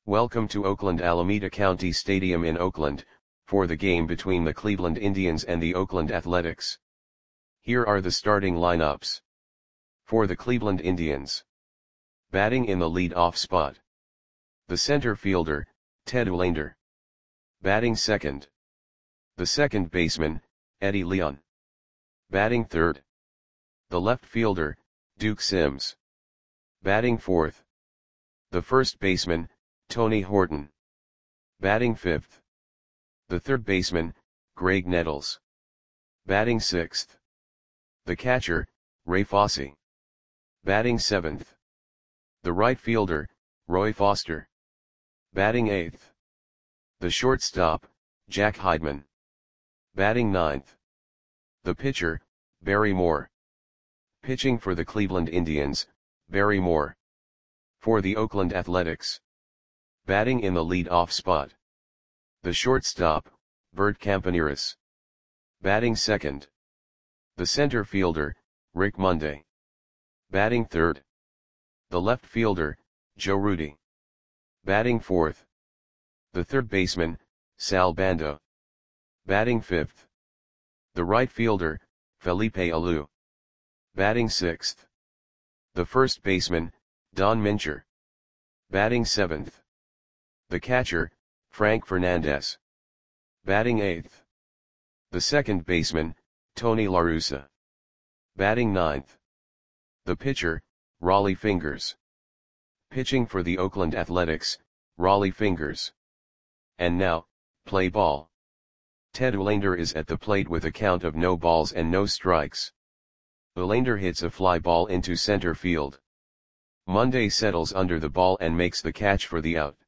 Welcome to Oakland Alameda County Stadium in Oakland, for the game between the Cleveland Indians and the Oakland Athletics. Here are the starting lineups. For the Cleveland Indians. Batting in the lead-off spot. The center fielder, Ted Uhlaender. Batting second. The second baseman, Eddie Leon. Batting third. The left fielder, Duke Sims. Batting fourth. The first baseman, Tony Horton. Batting fifth. The third baseman, Graig Nettles. Batting sixth. The catcher, Ray Fosse. Batting seventh. The right fielder, Roy Foster. Batting eighth. The shortstop, Jack Heidman. Batting ninth. The pitcher, Barry Moore. Pitching for the Cleveland Indians, Barry Moore. For the Oakland Athletics. Batting in the lead-off spot. The shortstop, Bert Campaneris. Batting second. The center fielder, Rick Monday. Batting third. The left fielder, Joe Rudi. Batting fourth. The third baseman, Sal Bando. Batting fifth. The right fielder, Felipe Alou. Batting sixth. The first baseman, Don Mincher. Batting seventh. The catcher, Frank Fernandez. Batting eighth. The second baseman, Tony La Russa. Batting ninth. The pitcher, Rollie Fingers. Pitching for the Oakland Athletics, Rollie Fingers. And now, play ball. Ted Uhlaender is at the plate with a count of no balls and no strikes. Uhlaender hits a fly ball into center field. Monday settles under the ball and makes the catch for the out.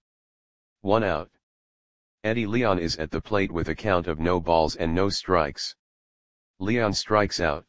1 out. Eddie Leon is at the plate with a count of no balls and no strikes. Leon strikes out.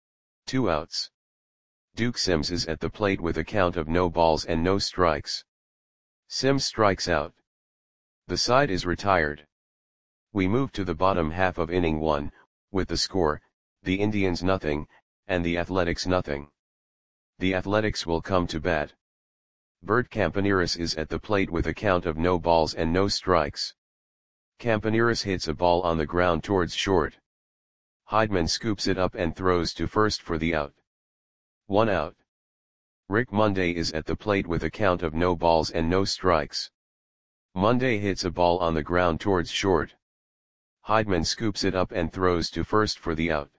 2 outs. Duke Sims is at the plate with a count of no balls and no strikes. Sims strikes out. The side is retired. We move to the bottom half of inning 1, with the score, the Indians nothing, and the Athletics nothing. The Athletics will come to bat. Bert Campaneris is at the plate with a count of no balls and no strikes. Campaneris hits a ball on the ground towards short. Heidman scoops it up and throws to first for the out. 1 out. Rick Monday is at the plate with a count of no balls and no strikes. Monday hits a ball on the ground towards short. Heidman scoops it up and throws to first for the out.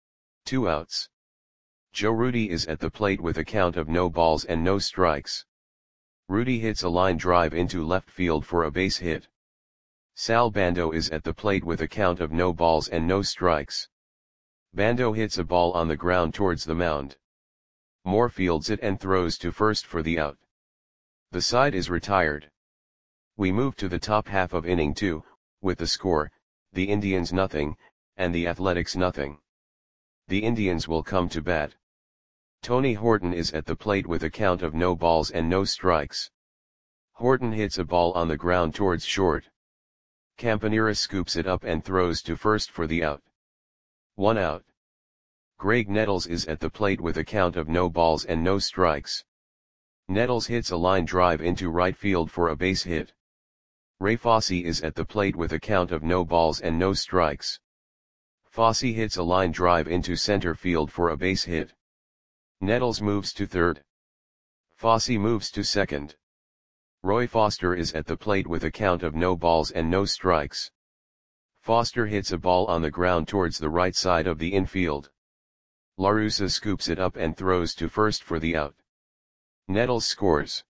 2 outs. Joe Rudi is at the plate with a count of no balls and no strikes. Rudi hits a line drive into left field for a base hit. Sal Bando is at the plate with a count of no balls and no strikes. Bando hits a ball on the ground towards the mound. Moore fields it and throws to first for the out. The side is retired. We move to the top half of inning 2, with the score, the Indians nothing, and the Athletics nothing. The Indians will come to bat. Tony Horton is at the plate with a count of no balls and no strikes. Horton hits a ball on the ground towards short. Campaneris scoops it up and throws to first for the out. 1 out. Graig Nettles is at the plate with a count of no balls and no strikes. Nettles hits a line drive into right field for a base hit. Ray Fosse is at the plate with a count of no balls and no strikes. Fosse hits a line drive into center field for a base hit. Nettles moves to third. Fosse moves to second. Roy Foster is at the plate with a count of no balls and no strikes. Foster hits a ball on the ground towards the right side of the infield. La Russa scoops it up and throws to first for the out. Nettles scores.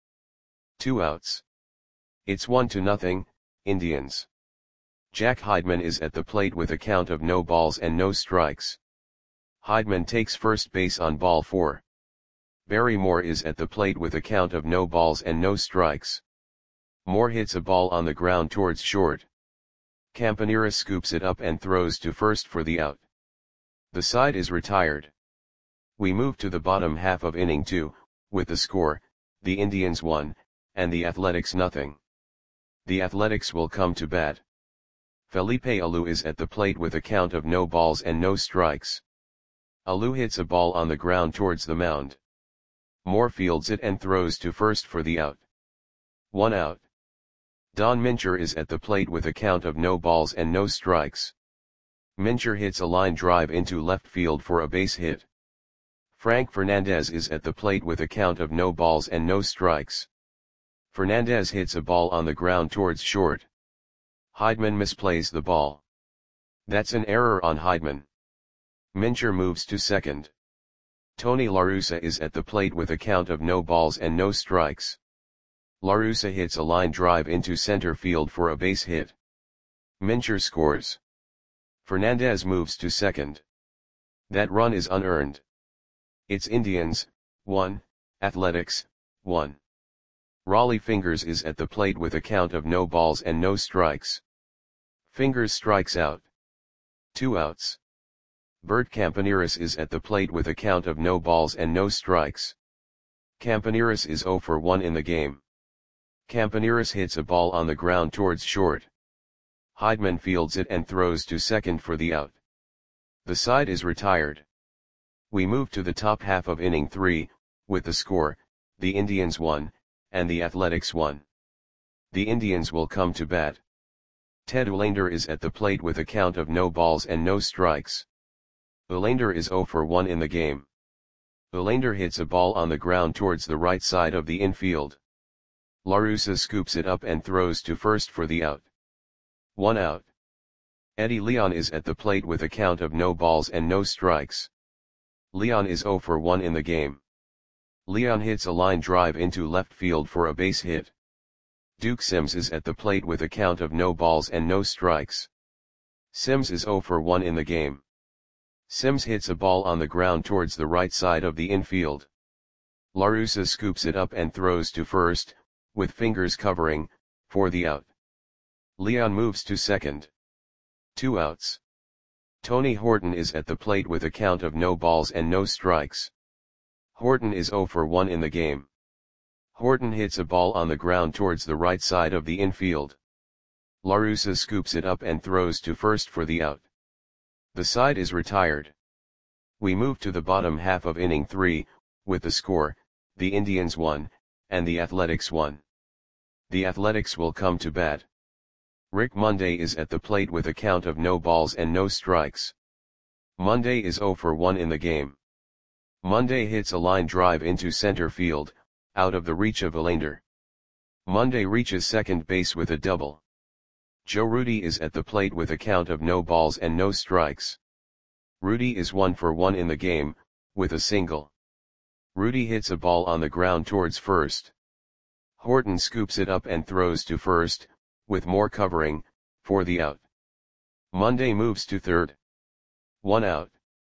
2 outs. It's 1-0, Indians. Jack Heidman is at the plate with a count of no balls and no strikes. Heidman takes first base on ball 4. Barry Moore is at the plate with a count of no balls and no strikes. Moore hits a ball on the ground towards short. Campaneris scoops it up and throws to first for the out. The side is retired. We move to the bottom half of inning 2, with the score, the Indians 1, and the Athletics nothing. The Athletics will come to bat. Felipe Alou is at the plate with a count of no balls and no strikes. Alou hits a ball on the ground towards the mound. Moore fields it and throws to first for the out. 1 out. Don Mincher is at the plate with a count of no balls and no strikes. Mincher hits a line drive into left field for a base hit. Frank Fernandez is at the plate with a count of no balls and no strikes. Fernandez hits a ball on the ground towards short. Heidman misplays the ball. That's an error on Heidman. Mincher moves to second. Tony La Russa is at the plate with a count of no balls and no strikes. La Russa hits a line drive into center field for a base hit. Mincher scores. Fernandez moves to second. That run is unearned. It's Indians, 1, Athletics, 1. Rollie Fingers is at the plate with a count of no balls and no strikes. Fingers strikes out. 2 outs. Bert Campaneris is at the plate with a count of no balls and no strikes. Campaneris is 0 for 1 in the game. Campaneris hits a ball on the ground towards short. Heidman fields it and throws to second for the out. The side is retired. We move to the top half of inning 3, with the score, the Indians 1, and the Athletics 1. The Indians will come to bat. Ted Uhlaender is at the plate with a count of no balls and no strikes. Uhlaender is 0 for 1 in the game. Uhlaender hits a ball on the ground towards the right side of the infield. La Russa scoops it up and throws to first for the out. 1 out. Eddie Leon is at the plate with a count of no balls and no strikes. Leon is 0 for 1 in the game. Leon hits a line drive into left field for a base hit. Duke Sims is at the plate with a count of no balls and no strikes. Sims is 0 for 1 in the game. Sims hits a ball on the ground towards the right side of the infield. La Russa scoops it up and throws to first, with Fingers covering, for the out. Leon moves to second. 2 outs. Tony Horton is at the plate with a count of no balls and no strikes. Horton is 0 for 1 in the game. Horton hits a ball on the ground towards the right side of the infield. La Russa scoops it up and throws to first for the out. The side is retired. We move to the bottom half of inning 3, with the score, the Indians 1, and the Athletics 1. The Athletics will come to bat. Rick Monday is at the plate with a count of no balls and no strikes. Monday is 0 for 1 in the game. Monday hits a line drive into center field, out of the reach of Uhlaender. Monday reaches second base with a double. Joe Rudi is at the plate with a count of no balls and no strikes. Rudi is 1 for 1 in the game, with a single. Rudi hits a ball on the ground towards first. Horton scoops it up and throws to first, with more covering, for the out. Monday moves to third. 1 out.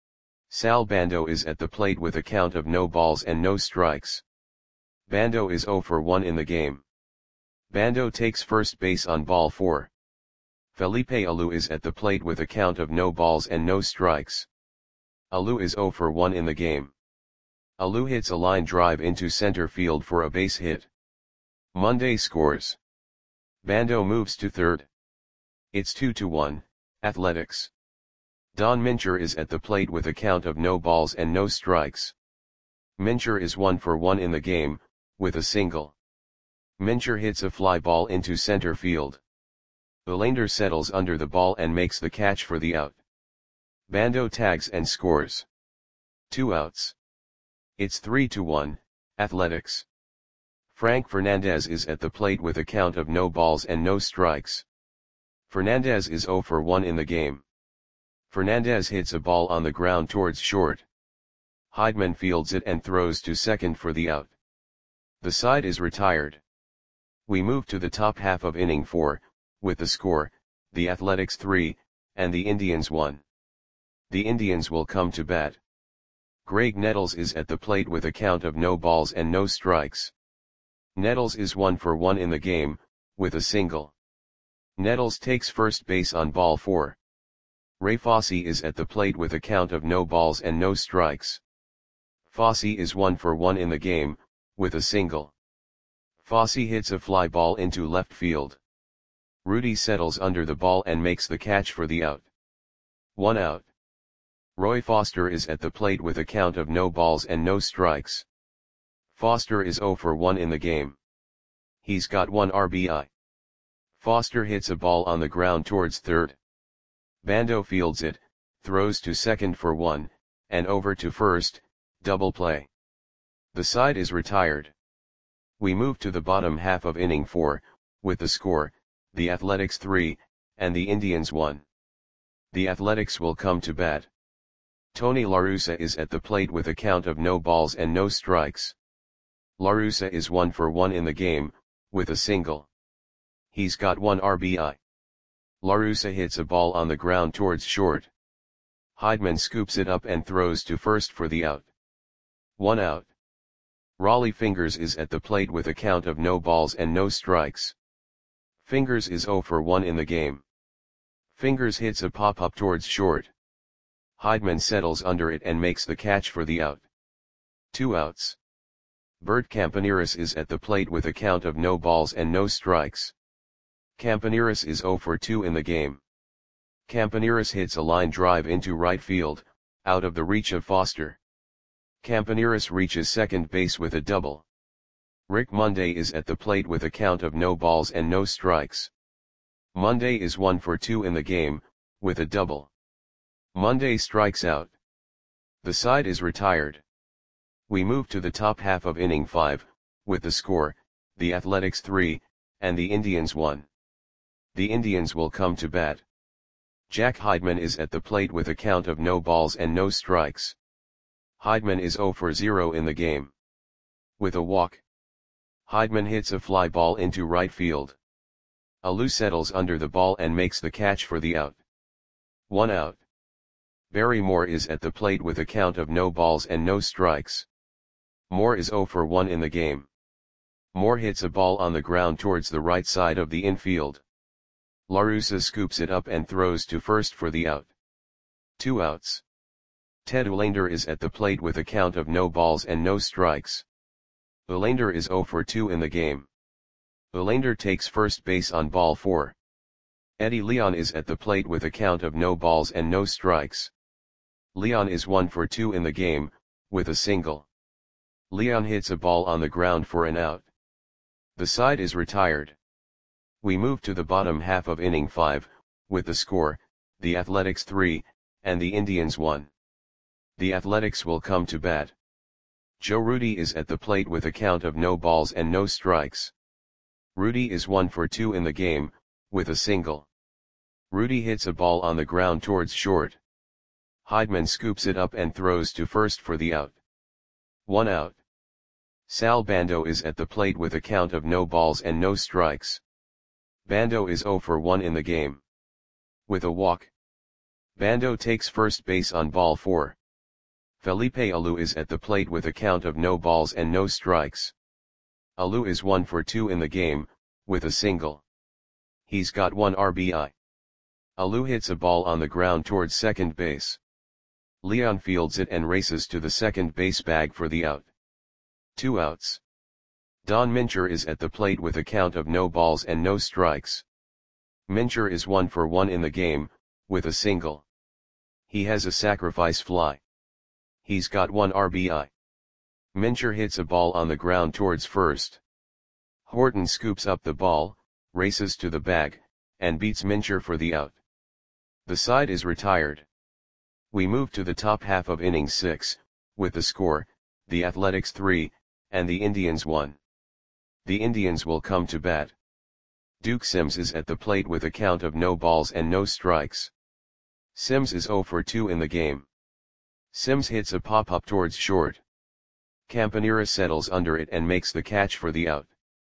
Sal Bando is at the plate with a count of no balls and no strikes. Bando is 0 for 1 in the game. Bando takes first base on ball 4. Felipe Alou is at the plate with a count of no balls and no strikes. Alou is 0 for 1 in the game. Alou hits a line drive into center field for a base hit. Monday scores. Bando moves to third. It's 2-1, Athletics. Don Mincher is at the plate with a count of no balls and no strikes. Mincher is 1 for 1 in the game, with a single. Mincher hits a fly ball into center field. Uhlaender settles under the ball and makes the catch for the out. Bando tags and scores. 2 outs. It's 3-1, Athletics. Frank Fernandez is at the plate with a count of no balls and no strikes. Fernandez is 0 for 1 in the game. Fernandez hits a ball on the ground towards short. Heidman fields it and throws to second for the out. The side is retired. We move to the top half of inning 4, with the score, the Athletics 3, and the Indians 1. The Indians will come to bat. Greg Nettles is at the plate with a count of no balls and no strikes. Nettles is 1 for 1 in the game, with a single. Nettles takes first base on ball 4. Ray Fosse is at the plate with a count of no balls and no strikes. Fosse is 1 for 1 in the game, with a single. Fosse hits a fly ball into left field. Rudi settles under the ball and makes the catch for the out. 1 out. Roy Foster is at the plate with a count of no balls and no strikes. Foster is 0 for 1 in the game. He's got 1 RBI. Foster hits a ball on the ground towards third. Bando fields it, throws to second for one, and over to first, double play. The side is retired. We move to the bottom half of inning 4, with the score, the Athletics 3, and the Indians 1. The Athletics will come to bat. Tony La Russa is at the plate with a count of no balls and no strikes. La Russa is 1 for 1 in the game, with a single. He's got 1 RBI. La Russa hits a ball on the ground towards short. Heidman scoops it up and throws to first for the out. 1 out. Rollie Fingers is at the plate with a count of no balls and no strikes. Fingers is 0 for 1 in the game. Fingers hits a pop-up towards short. Heidman settles under it and makes the catch for the out. 2 outs. Bert Campaneris is at the plate with a count of no balls and no strikes. Campaneris is 0 for 2 in the game. Campaneris hits a line drive into right field, out of the reach of Foster. Campaneris reaches second base with a double. Rick Monday is at the plate with a count of no balls and no strikes. Monday is 1 for 2 in the game, with a double. Monday strikes out. The side is retired. We move to the top half of inning 5, with the score, the Athletics 3, and the Indians 1. The Indians will come to bat. Jack Heidman is at the plate with a count of no balls and no strikes. Heidman is 0 for 0 in the game. With a walk. Heidman hits a fly ball into right field. Alou settles under the ball and makes the catch for the out. 1 out. Barry Moore is at the plate with a count of no balls and no strikes. Moore is 0 for 1 in the game. Moore hits a ball on the ground towards the right side of the infield. La Russa scoops it up and throws to first for the out. 2 outs. Ted Uhlaender is at the plate with a count of no balls and no strikes. Uhlaender is 0 for 2 in the game. Uhlaender takes first base on ball 4. Eddie Leon is at the plate with a count of no balls and no strikes. Leon is 1 for 2 in the game, with a single. Leon hits a ball on the ground for an out. The side is retired. We move to the bottom half of inning 5, with the score, the Athletics 3, and the Indians 1. The Athletics will come to bat. Joe Rudi is at the plate with a count of no balls and no strikes. Rudi is 1 for 2 in the game, with a single. Rudi hits a ball on the ground towards short. Heidman scoops it up and throws to first for the out. 1 out. Sal Bando is at the plate with a count of no balls and no strikes. Bando is 0 for 1 in the game. With a walk. Bando takes first base on ball 4. Felipe Alou is at the plate with a count of no balls and no strikes. Alou is 1 for 2 in the game, with a single. He's got 1 RBI. Alou hits a ball on the ground towards second base. Leon fields it and races to the second base bag for the out. 2 outs. Don Mincher is at the plate with a count of no balls and no strikes. Mincher is 1 for 1 in the game, with a single. He has a sacrifice fly. He's got 1 RBI. Mincher hits a ball on the ground towards first. Horton scoops up the ball, races to the bag, and beats Mincher for the out. The side is retired. We move to the top half of inning 6, with the score, the Athletics 3, and the Indians 1. The Indians will come to bat. Duke Sims is at the plate with a count of no balls and no strikes. Sims is 0 for 2 in the game. Sims hits a pop-up towards short. Campanera settles under it and makes the catch for the out.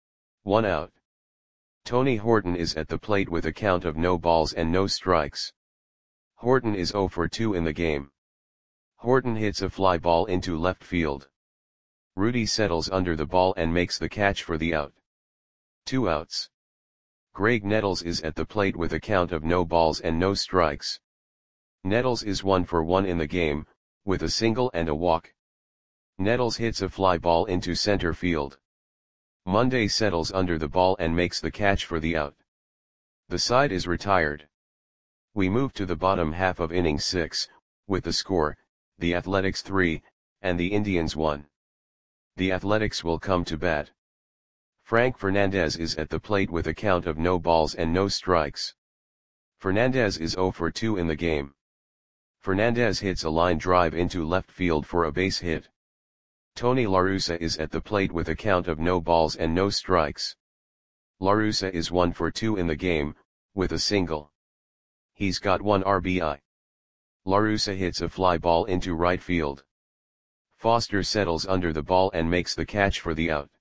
1 out. Tony Horton is at the plate with a count of no balls and no strikes. Horton is 0 for 2 in the game. Horton hits a fly ball into left field. Rudi settles under the ball and makes the catch for the out. 2 outs. Greg Nettles is at the plate with a count of no balls and no strikes. Nettles is 1 for 1 in the game, with a single and a walk. Nettles hits a fly ball into center field. Monday settles under the ball and makes the catch for the out. The side is retired. We move to the bottom half of inning 6, with the score, the Athletics 3, and the Indians 1. The Athletics will come to bat. Frank Fernandez is at the plate with a count of no balls and no strikes. Fernandez is 0 for 2 in the game. Fernandez hits a line drive into left field for a base hit. Tony La Russa is at the plate with a count of no balls and no strikes. La Russa is 1 for 2 in the game, with a single. He's got 1 RBI. La Russa hits a fly ball into right field. Foster settles under the ball and makes the catch for the out.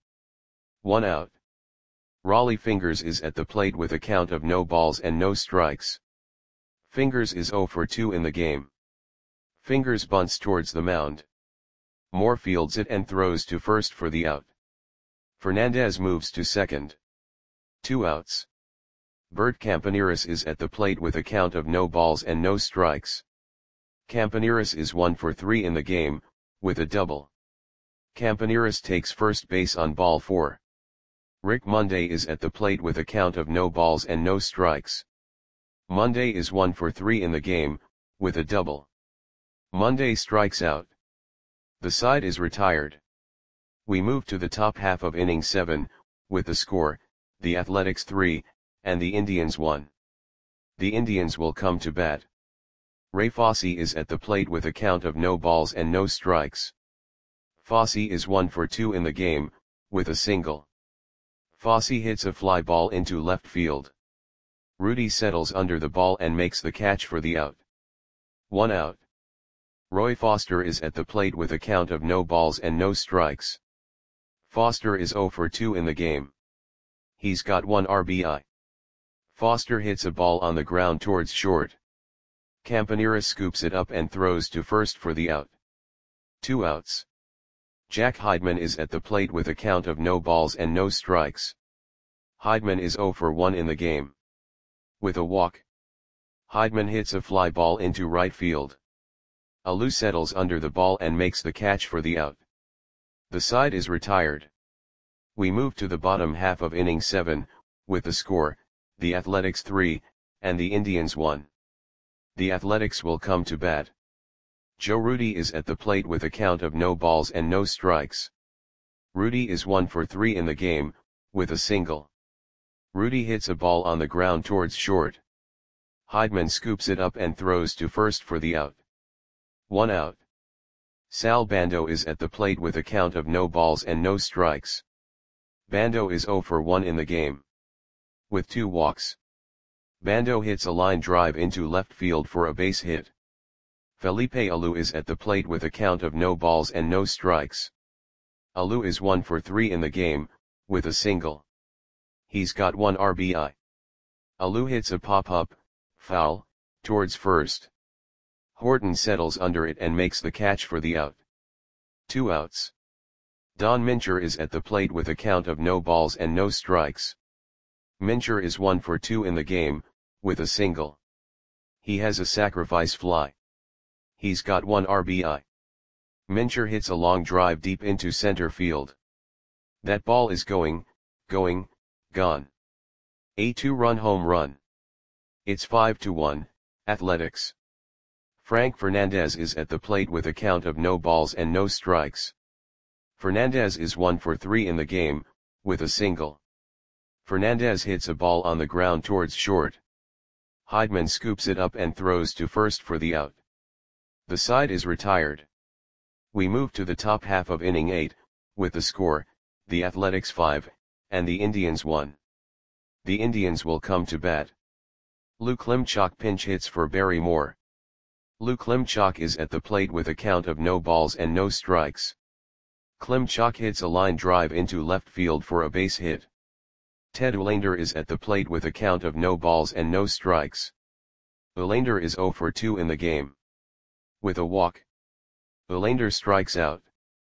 1 out. Rollie Fingers is at the plate with a count of no balls and no strikes. Fingers is 0 for 2 in the game. Fingers bunts towards the mound. Moore fields it and throws to first for the out. Fernandez moves to second. 2 outs. Bert Campaneris is at the plate with a count of no balls and no strikes. Campaneris is 1 for 3 in the game, with a double. Campaneris takes first base on ball 4. Rick Monday is at the plate with a count of no balls and no strikes. Monday is 1 for 3 in the game, with a double. Monday strikes out. The side is retired. We move to the top half of inning 7, with the score, the Athletics 3, and the Indians 1. The Indians will come to bat. Ray Fosse is at the plate with a count of no balls and no strikes. Fosse is 1 for 2 in the game, with a single. Fosse hits a fly ball into left field. Rudy settles under the ball and makes the catch for the out. 1 out. Roy Foster is at the plate with a count of no balls and no strikes. Foster is 0 for 2 in the game. He's got 1 RBI. Foster hits a ball on the ground towards short. Campaneris scoops it up and throws to first for the out. 2 outs. Jack Heidman is at the plate with a count of no balls and no strikes. Heidman is 0 for 1 in the game. With a walk. Heidman hits a fly ball into right field. Alou settles under the ball and makes the catch for the out. The side is retired. We move to the bottom half of inning 7, with the score, the Athletics 3, and the Indians 1. The Athletics will come to bat. Joe Rudi is at the plate with a count of no balls and no strikes. Rudi is 1 for 3 in the game, with a single. Rudi hits a ball on the ground towards short. Heidman scoops it up and throws to first for the out. 1 out. Sal Bando is at the plate with a count of no balls and no strikes. Bando is 0 for 1 in the game. With 2 walks. Bando hits a line drive into left field for a base hit. Felipe Alou is at the plate with a count of no balls and no strikes. Alou is 1 for 3 in the game, with a single. He's got 1 RBI. Alou hits a pop-up, foul, towards first. Horton settles under it and makes the catch for the out. 2 outs. Don Mincher is at the plate with a count of no balls and no strikes. Mincher is 1 for 2 in the game, with a single. He has a sacrifice fly. He's got 1 RBI. Mincher hits a long drive deep into center field. That ball is going, gone. A 2-run home run. It's 5-1, Athletics. Frank Fernandez is at the plate with a count of no balls and no strikes. Fernandez is 1 for 3 in the game, with a single. Fernandez hits a ball on the ground towards short. Heidman scoops it up and throws to first for the out. The side is retired. We move to the top half of inning 8, with the score, the Athletics 5, and the Indians 1. The Indians will come to bat. Lou Klimchak pinch hits for Barry Moore. Lou Klimchak is at the plate with a count of no balls and no strikes. Klimchak hits a line drive into left field for a base hit. Ted Uhlaender is at the plate with a count of no balls and no strikes. Uhlaender is 0 for 2 in the game. With a walk. Uhlaender strikes out.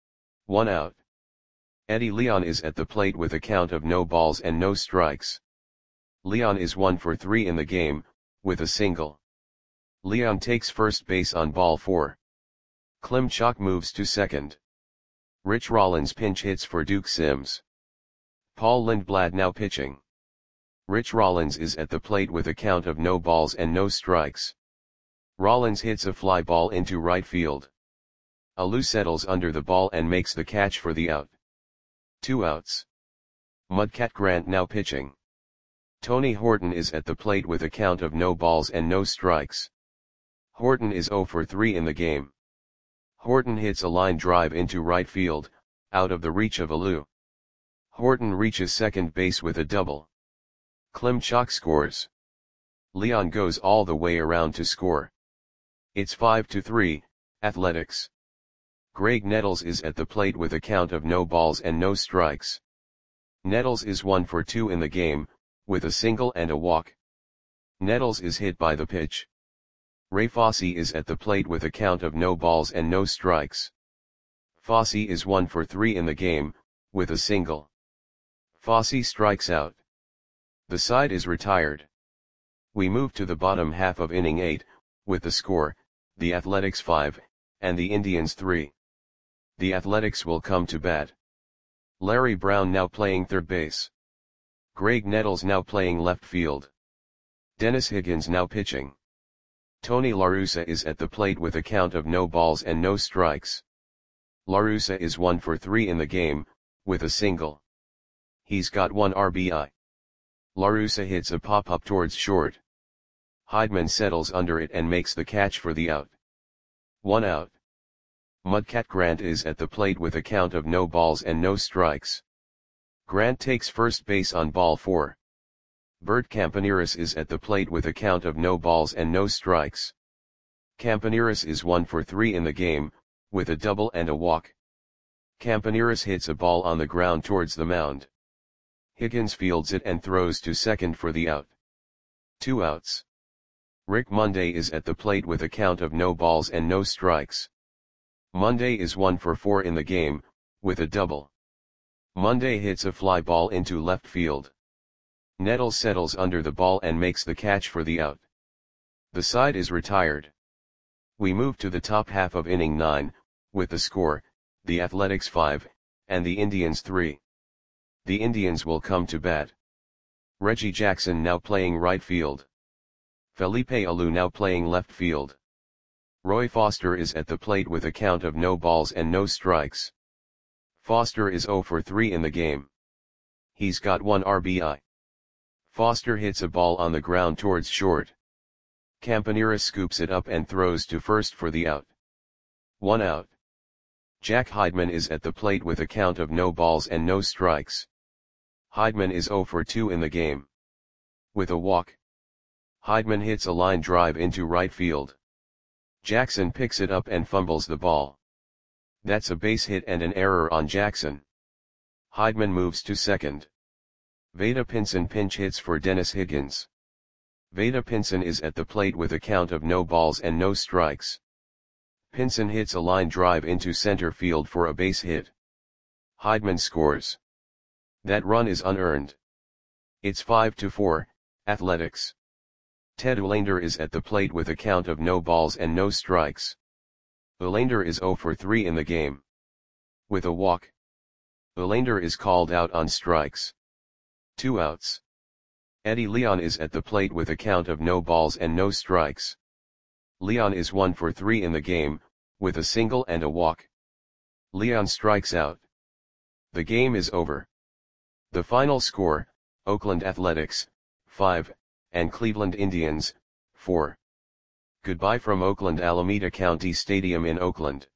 1 out. Eddie Leon is at the plate with a count of no balls and no strikes. Leon is 1 for 3 in the game, with a single. Leon takes first base on ball 4. Klimchak moves to second. Rich Rollins pinch hits for Duke Sims. Paul Lindblad now pitching. Rich Rollins is at the plate with a count of no balls and no strikes. Rollins hits a fly ball into right field. Alou settles under the ball and makes the catch for the out. 2 outs. Mudcat Grant now pitching. Tony Horton is at the plate with a count of no balls and no strikes. Horton is 0 for 3 in the game. Horton hits a line drive into right field, out of the reach of Alou. Horton reaches second base with a double. Klimchak scores. Leon goes all the way around to score. It's 5-3, Athletics. Greg Nettles is at the plate with a count of no balls and no strikes. Nettles is 1 for 2 in the game, with a single and a walk. Nettles is hit by the pitch. Ray Fosse is at the plate with a count of no balls and no strikes. Fosse is 1 for 3 in the game, with a single. Fosse strikes out. The side is retired. We move to the bottom half of inning 8, with the score, the Athletics 5, and the Indians 3. The Athletics will come to bat. Larry Brown now playing third base. Greg Nettles now playing left field. Dennis Higgins now pitching. Tony La Russa is at the plate with a count of no balls and no strikes. La Russa is 1 for 3 in the game, with a single. He's got 1 RBI. La Russa hits a pop-up towards short. Heidman settles under it and makes the catch for the out. 1 out. Mudcat Grant is at the plate with a count of no balls and no strikes. Grant takes first base on ball 4. Bert Campaneris is at the plate with a count of no balls and no strikes. Campaneris is 1 for 3 in the game, with a double and a walk. Campaneris hits a ball on the ground towards the mound. Higgins fields it and throws to second for the out. 2 outs. Rick Monday is at the plate with a count of no balls and no strikes. Monday is 1 for 4 in the game, with a double. Monday hits a fly ball into left field. Nettles settles under the ball and makes the catch for the out. The side is retired. We move to the top half of inning 9, with the score, the Athletics 5, and the Indians 3. The Indians will come to bat. Reggie Jackson now playing right field. Felipe Alou now playing left field. Roy Foster is at the plate with a count of no balls and no strikes. Foster is 0 for 3 in the game. He's got 1 RBI. Foster hits a ball on the ground towards short. Campaneris scoops it up and throws to first for the out. 1 out. Jack Heidman is at the plate with a count of no balls and no strikes. Heidman is 0 for 2 in the game. With a walk. Heidman hits a line drive into right field. Jackson picks it up and fumbles the ball. That's a base hit and an error on Jackson. Heidman moves to second. Vada Pinson pinch hits for Dennis Higgins. Vada Pinson is at the plate with a count of no balls and no strikes. Pinson hits a line drive into center field for a base hit. Heidman scores. That run is unearned. It's 5-4, Athletics. Ted Olander is at the plate with a count of no balls and no strikes. Olander is 0 for 3 in the game. With a walk. Olander is called out on strikes. 2 outs. Eddie Leon is at the plate with a count of no balls and no strikes. Leon is 1 for 3 in the game, with a single and a walk. Leon strikes out. The game is over. The final score, Oakland Athletics, 5, and Cleveland Indians, 4. Goodbye from Oakland Alameda County Stadium in Oakland.